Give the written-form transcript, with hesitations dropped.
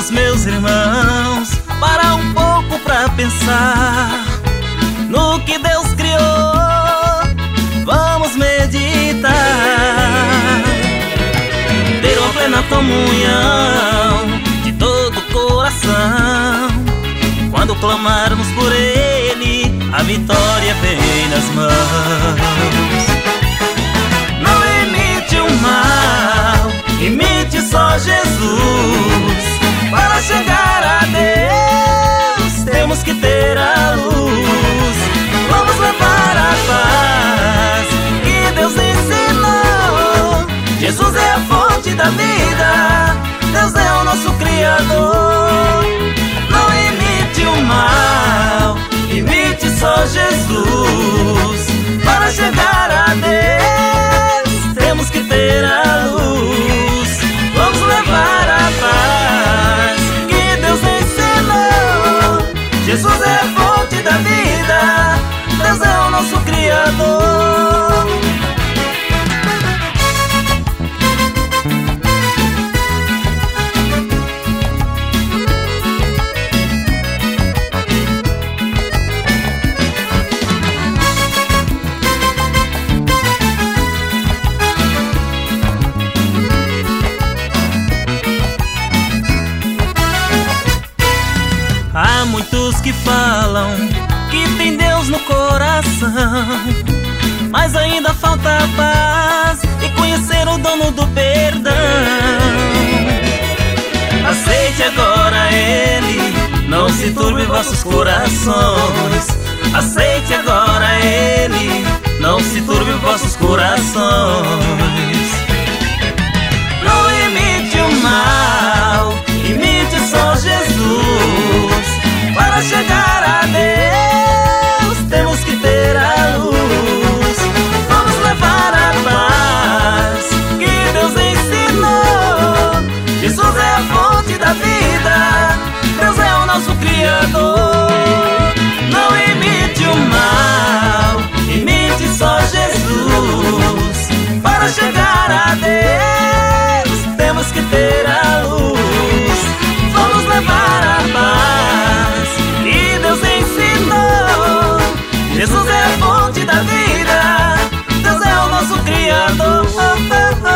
Vamos, meus irmãos, parar um pouco pra pensar no que Deus criou. Vamos meditar, ter uma plena comunhão de todo o coração. Quando clamarmos por Ele, a vitória vem nas mãos. Não imite o mal, imite só Jesus. Para chegar a Deus, temos que ter a luz. Vamos levar a paz que Deus ensinou. Jesus é a fonte da vida, Deus é o nosso Criador. Não imite o mal, imite só Jesus. Para chegar a Deus, temos que ter a luz. Vamos levar a paz que Deus ensinou. Jesus é a fonte da vida, Deus é o nosso Criador. Há muitos que falam que tem Deus no coração, mas ainda falta a paz e conhecer o dono do perdão. Aceite agora Ele, não se turbe vossos corações. Aceite agora Ele, não se turbe vossos corações. Não imite o mal, imite só Jesus. Para chegar a Deus, temos que ter a luz. Vamos levar a paz que Deus ensinou. Jesus é a fonte da vida, Deus é o nosso Criador. Não imite o mal, imite só Jesus. Para chegar a Deus, temos que ter a luz. Vamos levar a paz que Deus ensinou. Jesus é a fonte da vida, Deus é o nosso Criador.